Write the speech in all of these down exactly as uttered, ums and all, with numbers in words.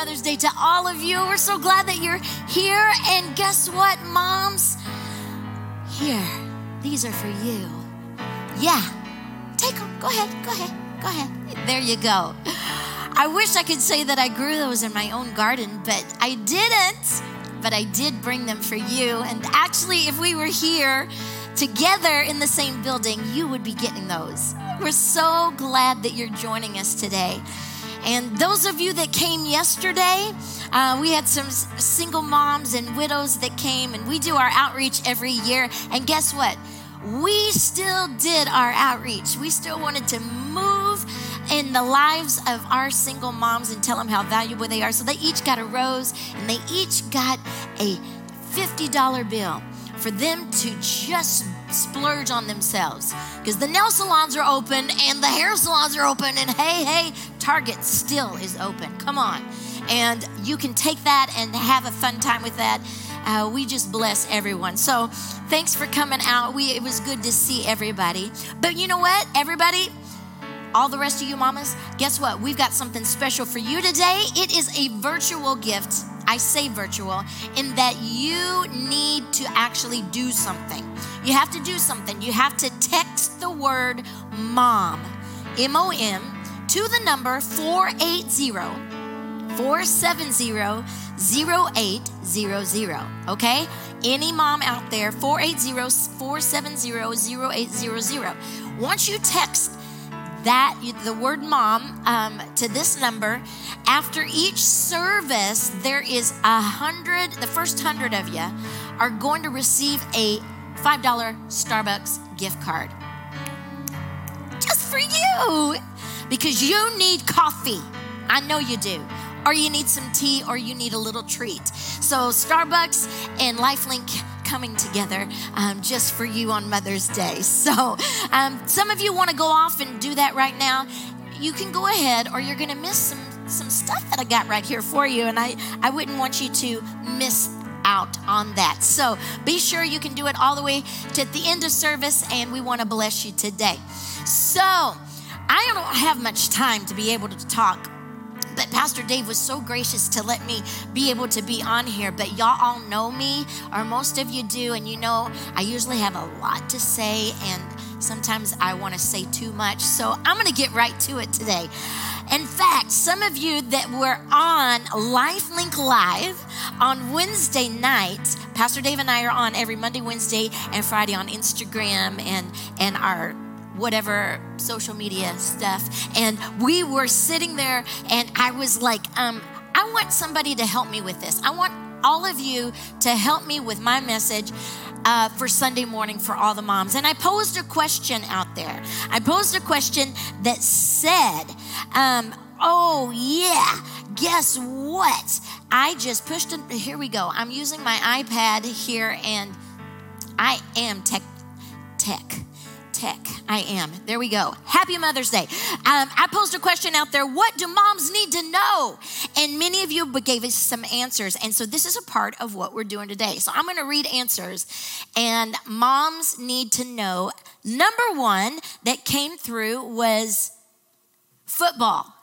Mother's Day to all of you. We're so glad that you're here. And guess what, moms? Here, these are for you. Yeah, take them. Go ahead, go ahead, go ahead. There you go. I wish I could say that I grew those in my own garden, but I didn't. But I did bring them for you. And actually, if we were here together in the same building, you would be getting those. We're so glad that you're joining us today. And those of you that came yesterday, uh, we had some single moms and widows that came, and we do our outreach every year. And guess what? We still did our outreach. We still wanted to move in the lives of our single moms and tell them how valuable they are. So they each got a rose, and they each got a fifty dollar bill for them to just splurge on themselves, because the nail salons are open and the hair salons are open, and hey, hey, Target still is open. Come on. And you can take that and have a fun time with that. Uh, we just bless everyone. So thanks for coming out. We It was good to see everybody. But you know what, everybody, all the rest of you mamas, guess what? We've got something special for you today. It is a virtual gift. I say virtual in that you need to actually do something. You have to do something. You have to text the word mom, M O M, to the number four eight zero, four seven zero, zero eight zero zero, okay? Any mom out there, four eight zero, four seven zero, zero eight zero zero. Once you text that, the word mom, um, to this number, after each service, there is a hundred, the first hundred of you are going to receive a five dollar Starbucks gift card. Just for you, because you need coffee. I know you do. Or you need some tea, or you need a little treat. So Starbucks and LifeLink coming together um, just for you on Mother's Day. So um, some of you want to go off and do that right now. You can go ahead, or you're going to miss some, some stuff that I got right here for you. And I, I wouldn't want you to miss out on that. So be sure you can do it all the way to the end of service, and we want to bless you today. So I don't have much time to be able to talk, but Pastor Dave was so gracious to let me be able to be on here. But y'all all know me, or most of you do, and you know I usually have a lot to say, and sometimes I want to say too much. So I'm going to get right to it today. In fact, some of you that were on LifeLink Live on Wednesday night, Pastor Dave and I are on every Monday, Wednesday, and Friday on Instagram and, and our whatever social media stuff. And we were sitting there, and I was like, um, I want somebody to help me with this. I want all of you to help me with my message uh, for Sunday morning for all the moms. And I posed a question out there. I posed a question that said, um, oh yeah, guess what? I just pushed it. Here we go. I'm using my iPad here, and I am tech, tech. Tech. I am. There we go. Happy Mother's Day. Um, I posed a question out there. What do moms need to know? And many of you gave us some answers. And so this is a part of what we're doing today. So I'm going to read answers. And moms need to know. Number one that came through was football.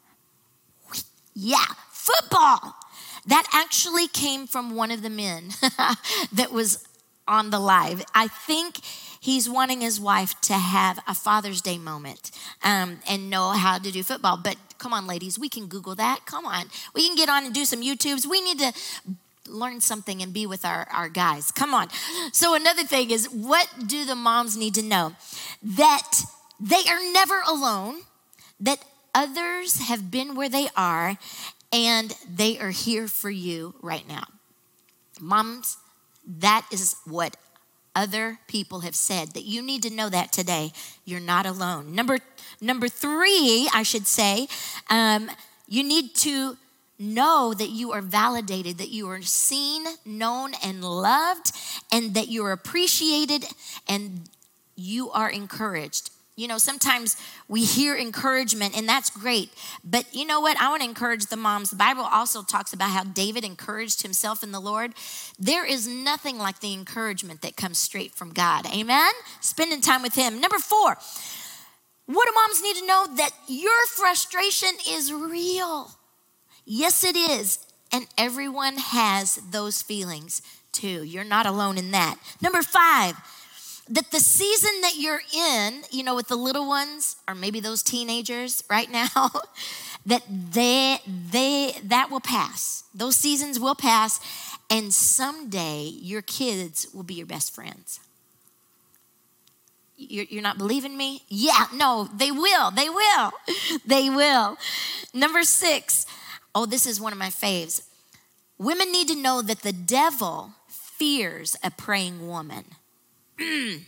Yeah, football. That actually came from one of the men that was on the live. I think he's wanting his wife to have a Father's Day moment um, and know how to do football. But come on, ladies, we can Google that. Come on. We can get on and do some YouTubes. We need to learn something and be with our, our guys. Come on. So another thing is, what do the moms need to know? That they are never alone, that others have been where they are, and they are here for you right now. Moms, that is what other people have said, that you need to know that today. You're not alone. Number number three, I should say, um, you need to know that you are validated, that you are seen, known, and loved, and that you are appreciated, and you are encouraged. You know, sometimes we hear encouragement, and that's great. But you know what? I want to encourage the moms. The Bible also talks about how David encouraged himself in the Lord. There is nothing like the encouragement that comes straight from God. Amen? Spending time with him. Number four, what do moms need to know? That your frustration is real. Yes, it is. And everyone has those feelings too. You're not alone in that. Number five, that the season that you're in, you know, with the little ones, or maybe those teenagers right now, that they, they, that will pass. Those seasons will pass, and someday your kids will be your best friends. You're, you're not believing me? Yeah, no, they will, they will, they will. Number six, oh, this is one of my faves. Women need to know that the devil fears a praying woman. Mm.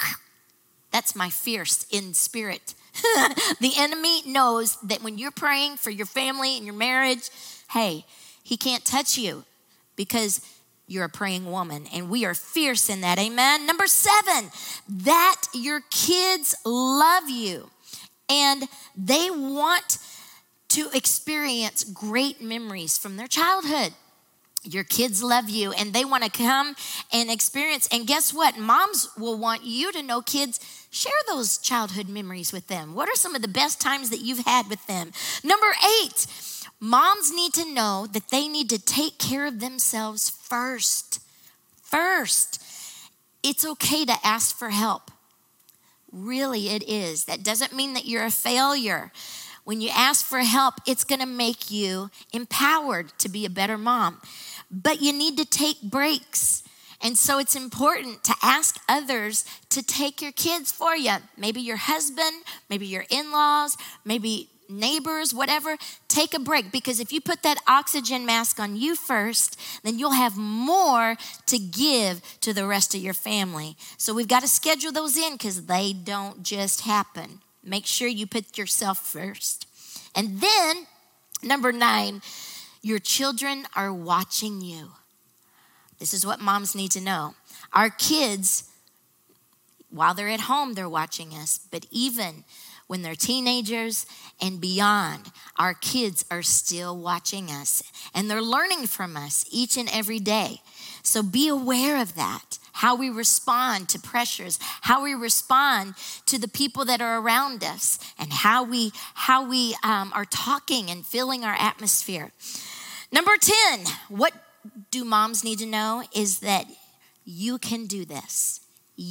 That's my fierce in spirit. The enemy knows that when you're praying for your family and your marriage, hey, he can't touch you because you're a praying woman, and we are fierce in that, amen? Number seven, that your kids love you and they want to experience great memories from their childhood. Your kids love you and they want to come and experience. And guess what? Moms will want you to know, kids, share those childhood memories with them. What are some of the best times that you've had with them? Number eight, moms need to know that they need to take care of themselves first. First. It's okay to ask for help. Really, it is. That doesn't mean that you're a failure. When you ask for help, it's going to make you empowered to be a better mom. But you need to take breaks. And so it's important to ask others to take your kids for you. Maybe your husband, maybe your in-laws, maybe neighbors, whatever. Take a break, because if you put that oxygen mask on you first, then you'll have more to give to the rest of your family. So we've got to schedule those in because they don't just happen. Make sure you put yourself first. And then, number nine, your children are watching you. This is what moms need to know. Our kids, while they're at home, they're watching us. But even when they're teenagers and beyond, our kids are still watching us. And they're learning from us each and every day. So be aware of that. How we respond to pressures, how we respond to the people that are around us, and how we how we um, are talking and filling our atmosphere. Number ten, what do moms need to know is that you can do this.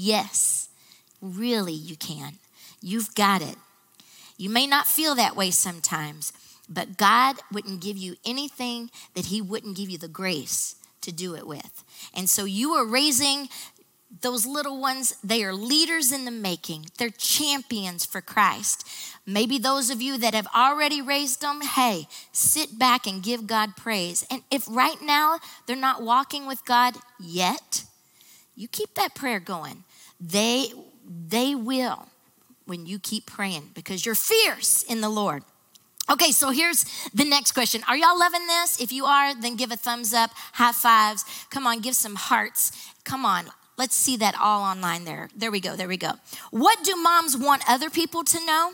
Yes, really you can. You've got it. You may not feel that way sometimes, but God wouldn't give you anything that he wouldn't give you the grace to do it with. And so you are raising those little ones. They are leaders in the making. They're champions for Christ. Maybe those of you that have already raised them, hey, sit back and give God praise. And if right now they're not walking with God yet, you keep that prayer going. They, they will when you keep praying, because you're fierce in the Lord. Okay, so here's the next question. Are y'all loving this? If you are, then give a thumbs up, high fives. Come on, give some hearts. Come on, let's see that all online there. There we go, there we go. What do moms want other people to know?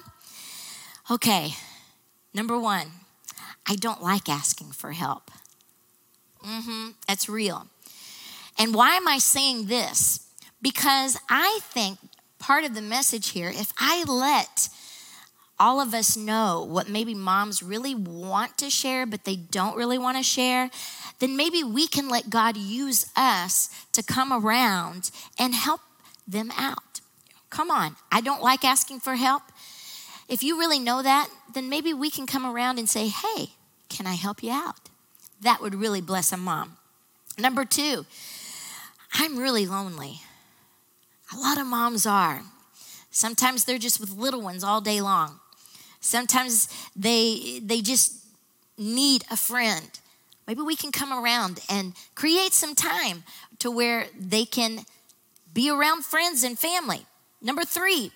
Okay, number one, I don't like asking for help. Mm-hmm, that's real. And why am I saying this? Because I think part of the message here, if I let all of us know what maybe moms really want to share, but they don't really want to share, then maybe we can let God use us to come around and help them out. Come on, I don't like asking for help. If you really know that, then maybe we can come around and say, hey, can I help you out? That would really bless a mom. Number two, I'm really lonely. A lot of moms are. Sometimes they're just with little ones all day long. Sometimes they they just need a friend. Maybe we can come around and create some time to where they can be around friends and family. Number three,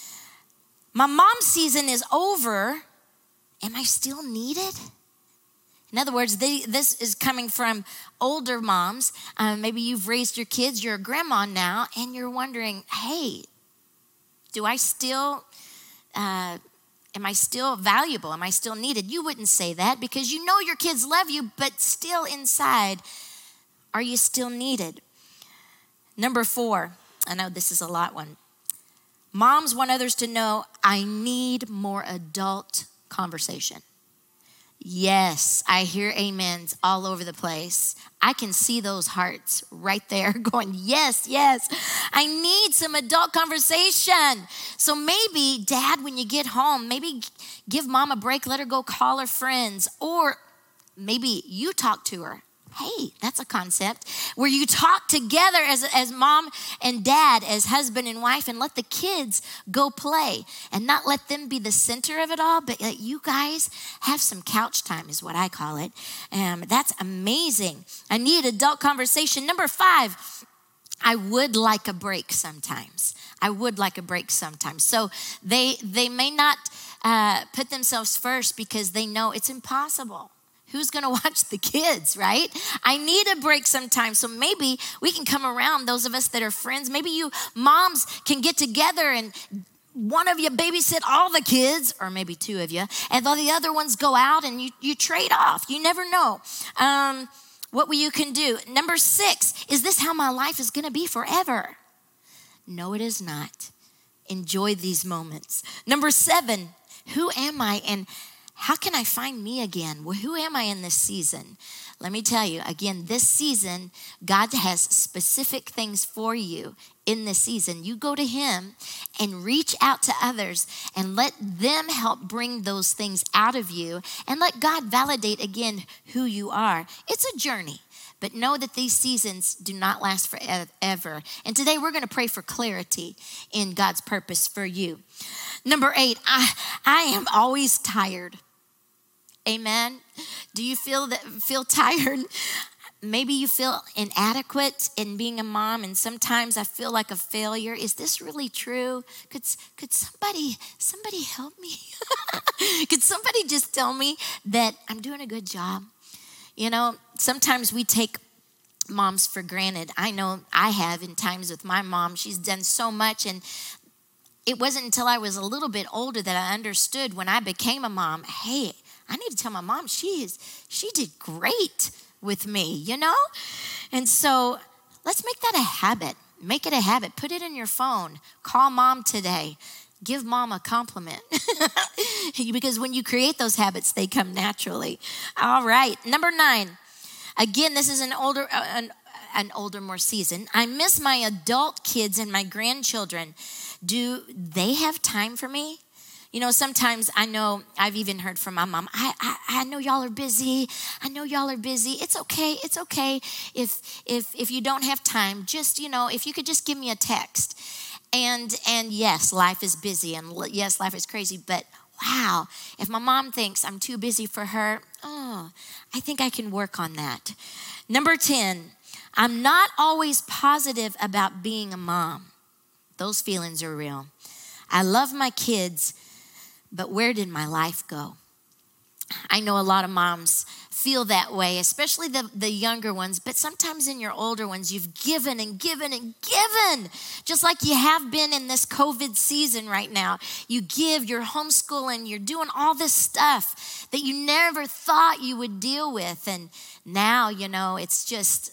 my mom season is over. Am I still needed? In other words, they, this is coming from older moms. Uh, maybe you've raised your kids, you're a grandma now, and you're wondering, hey, do I still... Uh, Am I still valuable? Am I still needed? You wouldn't say that because you know your kids love you, but still inside, are you still needed? Number four, I know this is a lot one. Moms want others to know, I need more adult conversation. Yes, I hear amens all over the place. I can see those hearts right there going, yes, yes. I need some adult conversation. So maybe, Dad, when you get home, maybe give Mom a break, let her go call her friends. Or maybe you talk to her. Hey, that's a concept where you talk together as, as mom and dad, as husband and wife, and let the kids go play and not let them be the center of it all, but let you guys have some couch time is what I call it. Um, that's amazing. I need adult conversation. Number five, I would like a break sometimes. I would like a break sometimes. So they, they may not uh, put themselves first because they know it's impossible. Who's going to watch the kids, right? I need a break sometimes. So maybe we can come around, those of us that are friends. Maybe you moms can get together and one of you babysit all the kids, or maybe two of you, and the other ones go out and you, you trade off. You never know um, what you can do. Number six, is this how my life is going to be forever? No, it is not. Enjoy these moments. Number seven, who am I and how can I find me again? Well, who am I in this season? Let me tell you, again, this season, God has specific things for you in this season. You go to Him and reach out to others and let them help bring those things out of you and let God validate again who you are. It's a journey. But know that these seasons do not last forever. And today we're going to pray for clarity in God's purpose for you. Number eight, I, I am always tired. Amen. Do you feel that feel tired? Maybe you feel inadequate in being a mom, and sometimes I feel like a failure. Is this really true? Could could somebody somebody help me? Could somebody just tell me that I'm doing a good job? You know, sometimes we take moms for granted. I know I have in times with my mom. She's done so much, and it wasn't until I was a little bit older that I understood when I became a mom, hey, I need to tell my mom she is she did great with me, you know? And so let's make that a habit. Make it a habit. Put it in your phone. Call mom today. Give mom a compliment. Because when you create those habits, they come naturally. All right. Number nine. Again, this is an older, uh, an, an older, more season. I miss my adult kids and my grandchildren. Do they have time for me? You know, sometimes I know, I've even heard from my mom, I, I I know y'all are busy. I know y'all are busy. It's okay. It's okay if if if you don't have time. Just, you know, if you could just give me a text. And and yes, life is busy. And yes, life is crazy. But wow, if my mom thinks I'm too busy for her, oh, I think I can work on that. Number ten, I'm not always positive about being a mom. Those feelings are real. I love my kids, but where did my life go? I know a lot of moms feel that way, especially the, the younger ones, but sometimes in your older ones, you've given and given and given, just like you have been in this COVID season right now. You give, you're homeschooling, you're doing all this stuff that you never thought you would deal with. And now, you know, it's just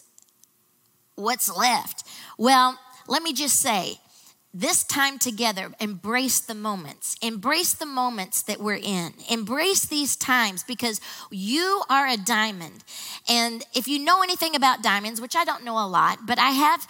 what's left. Well, let me just say, this time together, embrace the moments. Embrace the moments that we're in. Embrace these times because you are a diamond. And if you know anything about diamonds, which I don't know a lot, but I have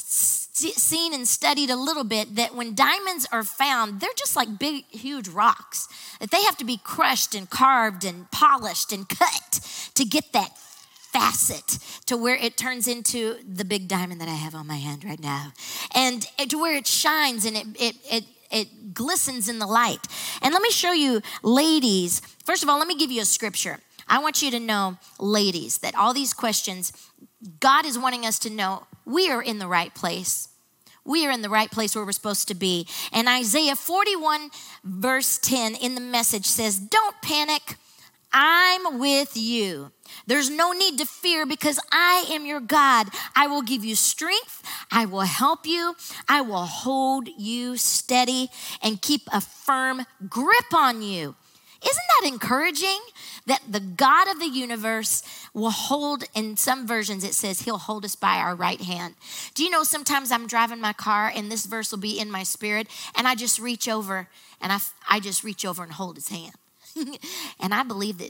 seen and studied a little bit that when diamonds are found, they're just like big, huge rocks. That they have to be crushed and carved and polished and cut to get that facet to where it turns into the big diamond that I have on my hand right now. And to where it shines and it it it it glistens in the light. And let me show you, ladies. First of all, let me give you a scripture. I want you to know, ladies, that all these questions, God is wanting us to know we are in the right place. We are in the right place where we're supposed to be. And Isaiah forty-one verse ten in the Message says, don't panic. I'm with you. There's no need to fear because I am your God. I will give you strength. I will help you. I will hold you steady and keep a firm grip on you. Isn't that encouraging? That the God of the universe will hold, in some versions it says he'll hold us by our right hand. Do you know sometimes I'm driving my car and this verse will be in my spirit and I just reach over and I, I just reach over and hold his hand. And I believe that I,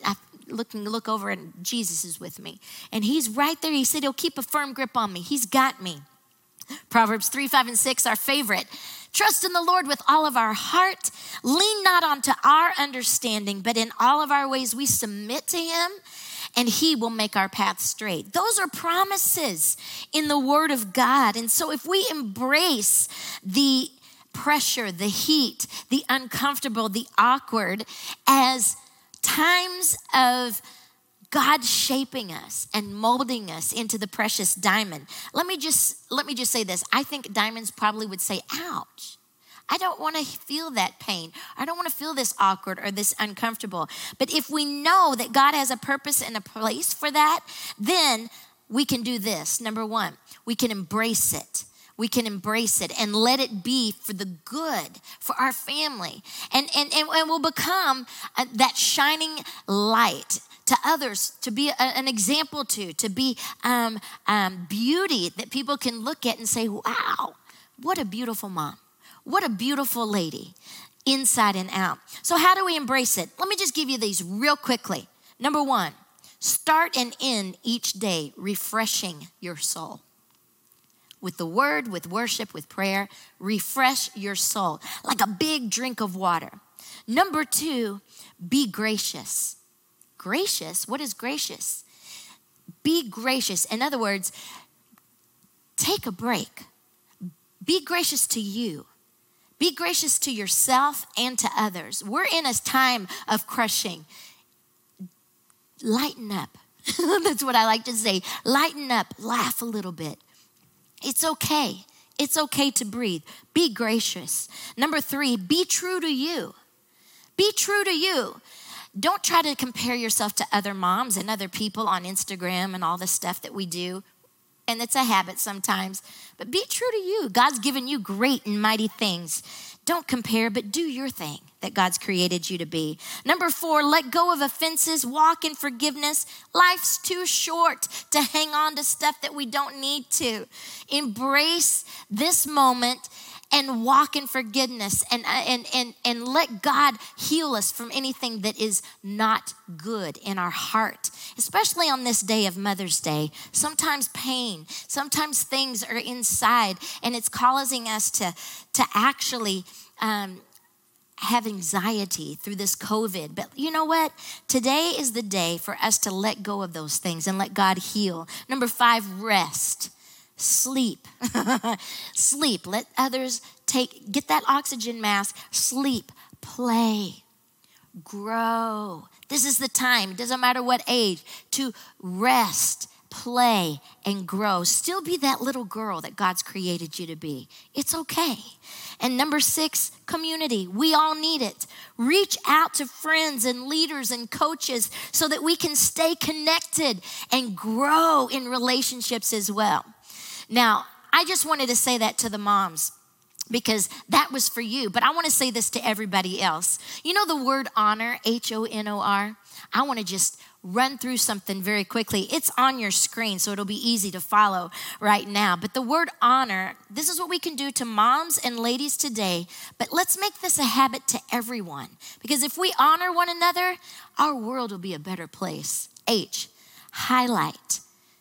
looking, look over and Jesus is with me. And he's right there. He said he'll keep a firm grip on me. He's got me. Proverbs three, five, and six, our favorite. Trust in the Lord with all of our heart. Lean not onto our understanding, but in all of our ways we submit to him, and he will make our path straight. Those are promises in the word of God. And so if we embrace the pressure, the heat, the uncomfortable, the awkward as times of God shaping us and molding us into the precious diamond. Let me just let me just say this. I think diamonds probably would say, ouch. I don't want to feel that pain. I don't want to feel this awkward or this uncomfortable. But if we know that God has a purpose and a place for that, then we can do this. Number one, we can embrace it. We can embrace it and let it be for the good, for our family. And, and, and, and we'll become uh, that shining light to others, to be a, an example to, to be um, um, beauty that people can look at and say, wow, what a beautiful mom. What a beautiful lady, inside and out. So how do we embrace it? Let me just give you these real quickly. Number one, start and end each day refreshing your soul. With the word, with worship, with prayer, refresh your soul like a big drink of water. Number two, be gracious. Gracious? What is gracious? Be gracious. In other words, take a break. Be gracious to you. Be gracious to yourself and to others. We're in a time of crushing. Lighten up. That's what I like to say. Lighten up. Laugh a little bit. It's okay. It's okay to breathe. Be gracious. Number three, be true to you. Be true to you. Don't try to compare yourself to other moms and other people on Instagram and all the stuff that we do. And it's a habit sometimes. But be true to you. God's given you great and mighty things. Don't compare, but do your thing that God's created you to be. Number four, let go of offenses. Walk in forgiveness. Life's too short to hang on to stuff that we don't need to. Embrace this moment and walk in forgiveness and, and, and, and let God heal us from anything that is not good in our heart, especially on this day of Mother's Day. Sometimes pain, sometimes things are inside and it's causing us to, to actually um, have anxiety through this COVID. But you know what? Today is the day for us to let go of those things and let God heal. Number five, rest. Sleep. Sleep. Let others take, get that oxygen mask. Sleep. Play. Grow. This is the time, it doesn't matter what age, to rest, play, and grow. Still be that little girl that God's created you to be. It's okay. And number six, community. We all need it. Reach out to friends and leaders and coaches so that we can stay connected and grow in relationships as well. Now, I just wanted to say that to the moms because that was for you, but I want to say this to everybody else. You know the word honor, H O N O R? I want to just run through something very quickly. It's on your screen, so it'll be easy to follow right now. But the word honor, this is what we can do to moms and ladies today, but let's make this a habit to everyone. Because if we honor one another, our world will be a better place. H, highlight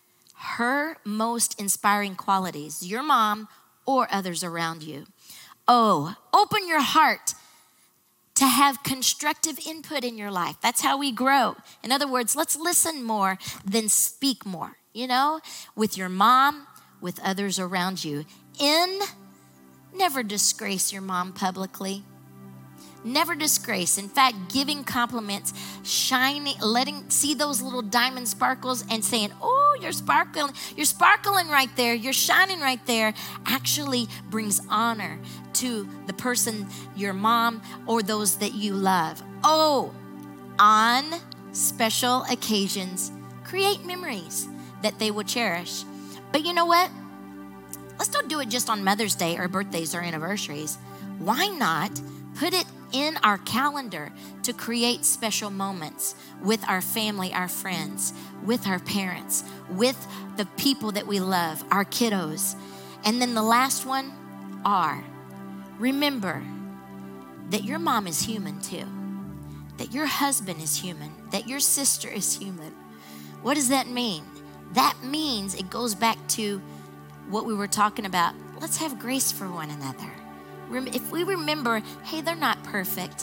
her most inspiring qualities, your mom or others around you. O, open your heart to have constructive input in your life. That's how we grow. In other words, let's listen more than speak more, you know, with your mom, with others around you. N, never disgrace your mom publicly. Never disgrace. In fact, giving compliments, shining, letting see those little diamond sparkles and saying, oh, you're sparkling, you're sparkling right there, you're shining right there, actually brings honor to the person, your mom, or those that you love. Oh, on special occasions, create memories that they will cherish. But you know what? Let's don't do it just on Mother's Day or birthdays or anniversaries. Why not put it in our calendar to create special moments with our family, our friends, with our parents, with the people that we love, our kiddos. And then the last one, R. Remember that your mom is human too. that your husband is human, that your sister is human. What does that mean? That means it goes back to what we were talking about. Let's have grace for one another. If we remember, hey, they're not perfect,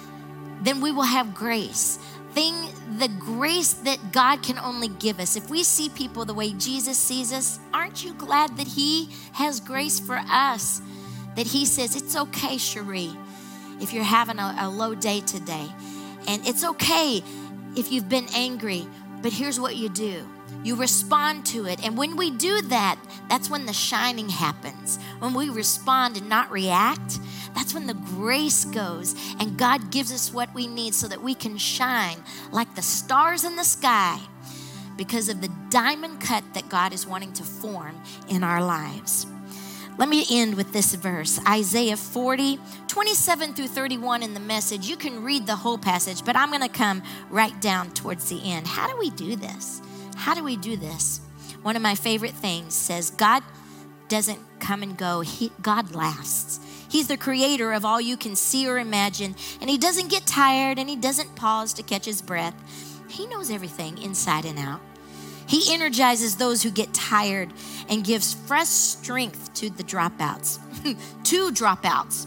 then we will have grace. Thing, the grace that God can only give us. If we see people the way Jesus sees us, aren't you glad that he has grace for us? That he says, it's okay, Cherie, if you're having a, a low day today. And it's okay if you've been angry, but here's what you do. You respond to it. And when we do that, that's when the shining happens. When we respond and not react, that's when the grace goes and God gives us what we need so that we can shine like the stars in the sky because of the diamond cut that God is wanting to form in our lives. Let me end with this verse, Isaiah forty, twenty-seven through thirty-one in the Message. You can read the whole passage, but I'm going to come right down towards the end. How do we do this? How do we do this? One of my favorite things says, God doesn't come and go. He, God lasts. He's the creator of all you can see or imagine, and he doesn't get tired, and he doesn't pause to catch his breath. He knows everything inside and out. He energizes those who get tired and gives fresh strength to the dropouts, to dropouts.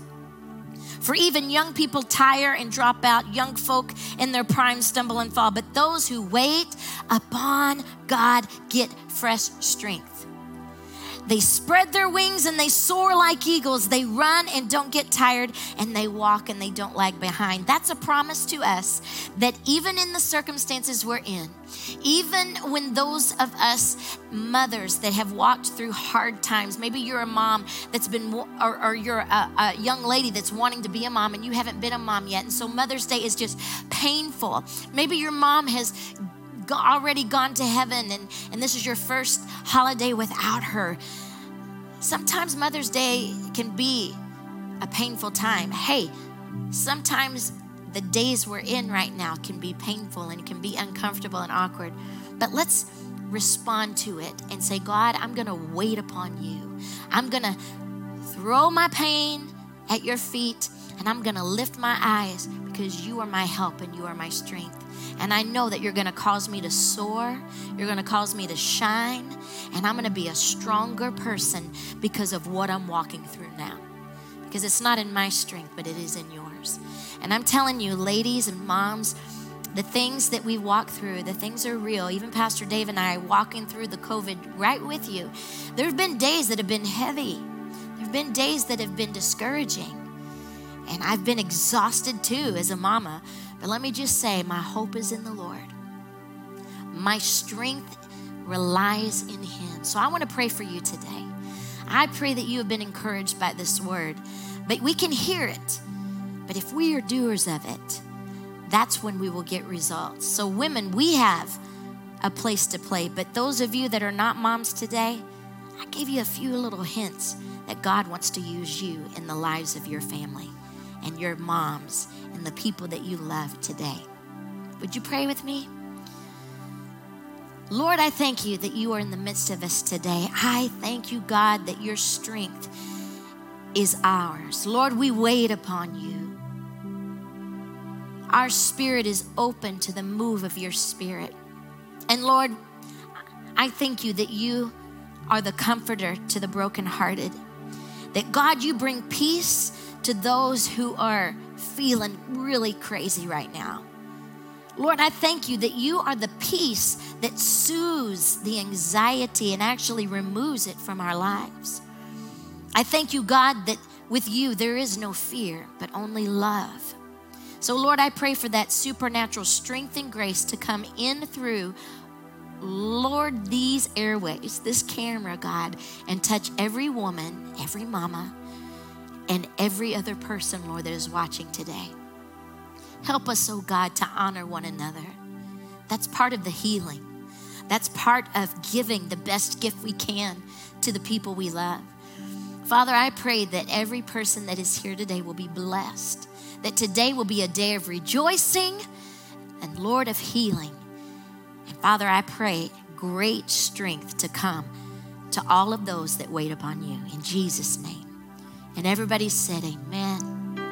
For even young people tire and drop out. Young folk in their prime stumble and fall. But those who wait upon God get fresh strength. They spread their wings and they soar like eagles. They run and don't get tired, and they walk and they don't lag behind. That's a promise to us that even in the circumstances we're in, even when those of us mothers that have walked through hard times, maybe you're a mom that's been, or, or you're a, a young lady that's wanting to be a mom and you haven't been a mom yet, and so Mother's Day is just painful. Maybe your mom has already gone to heaven and, and this is your first holiday without her. Sometimes Mother's Day can be a painful time. Hey, sometimes the days we're in right now can be painful and it can be uncomfortable and awkward. But let's respond to it and say, God, I'm going to wait upon you. I'm going to throw my pain at your feet, and I'm going to lift my eyes because you are my help and you are my strength. And I know that you're going to cause me to soar. You're going to cause me to shine. And I'm going to be a stronger person because of what I'm walking through now. Because it's not in my strength, but it is in yours. And I'm telling you, ladies and moms, the things that we walk through, the things are real. Even Pastor Dave and I are walking through the COVID right with you. There have been days that have been heavy. There have been days that have been discouraging. And I've been exhausted too as a mama. But let me just say, my hope is in the Lord. My strength relies in him. So I want to pray for you today. I pray that you have been encouraged by this word. But we can hear it. But if we are doers of it, that's when we will get results. So women, we have a place to play. But those of you that are not moms today, I gave you a few little hints that God wants to use you in the lives of your family and your moms and the people that you love today. Would you pray with me? Lord, I thank you that you are in the midst of us today. I thank you, God, that your strength is ours. Lord, we wait upon you. Our spirit is open to the move of your spirit. And Lord, I thank you that you are the comforter to the brokenhearted. That God, you bring peace to those who are feeling really crazy right now. Lord, I thank you that you are the peace that soothes the anxiety and actually removes it from our lives. I thank you, God, that with you there is no fear, but only love. So Lord, I pray for that supernatural strength and grace to come in through, Lord, these airways, this camera, God, and touch every woman, every mama, and every other person, Lord, that is watching today. Help us, oh God, to honor one another. That's part of the healing. That's part of giving the best gift we can to the people we love. Father, I pray that every person that is here today will be blessed, that today will be a day of rejoicing and, Lord, of healing. And Father, I pray great strength to come to all of those that wait upon you. In Jesus' name. And everybody said amen.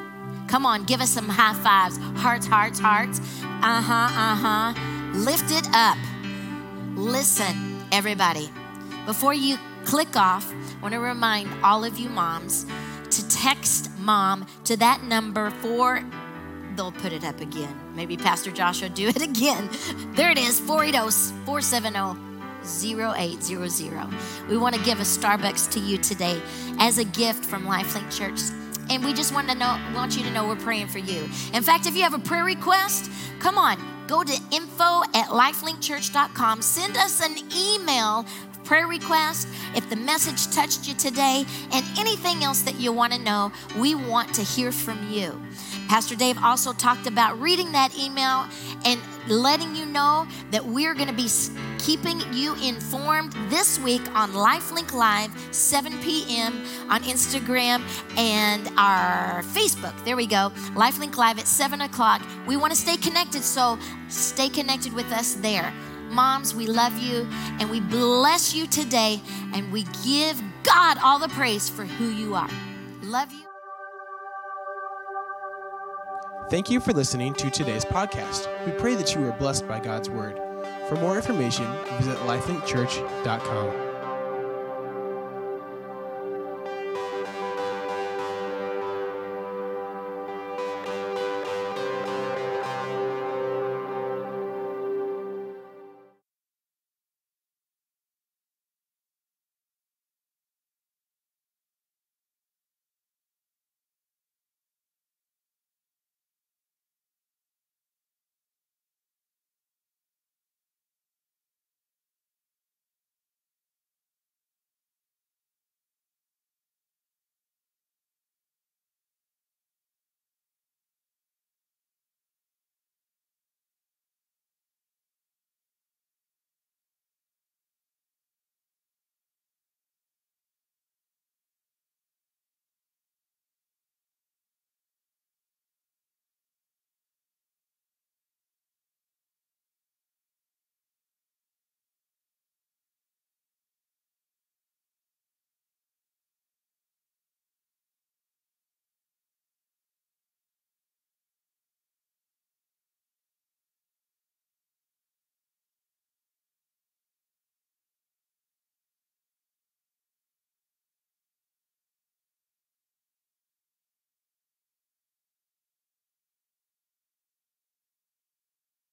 Come on, give us some high fives. Hearts, hearts, hearts. Uh-huh, uh-huh. Lift it up. Listen, everybody, before you click off, I want to remind all of you moms to text mom to that number for, they'll put it up again. Maybe Pastor Josh will do it again. There it is, four eight zero, four seven zero, zero eight zero zero. We want to give a Starbucks to you today as a gift from LifeLink Church. And we just want to know, want you to know we're praying for you. In fact, if you have a prayer request, come on, go to info at lifelink church dot com. Send us an email, prayer request, if the message touched you today, and anything else that you want to know, we want to hear from you. Pastor Dave also talked about reading that email and letting you know that we're going to be keeping you informed this week on LifeLink Live, seven p.m. on Instagram and our Facebook. There we go. LifeLink Live at seven o'clock. We want to stay connected, so stay connected with us there. Moms, we love you and we bless you today, and we give God all the praise for who you are. Love you. Thank you for listening to today's podcast. We pray that you are blessed by God's word. For more information, visit lifelink church dot com.